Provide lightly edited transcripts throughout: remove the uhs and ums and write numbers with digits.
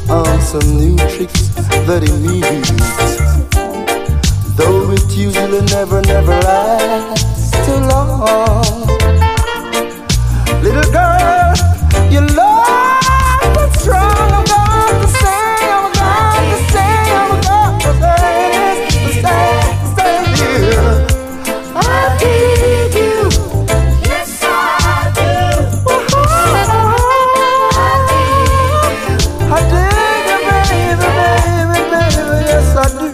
on some new tricks that he needs. Though it usually never lasts too long. Little girl, your love is strong. I'm going to sing, I'm going to sing, I'm going to stay here. I need you. Yes, I do. I dig you, baby, baby, yes, I do.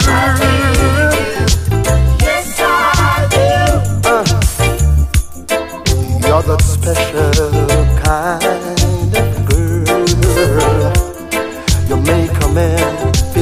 Yes, I do. You're that special kind.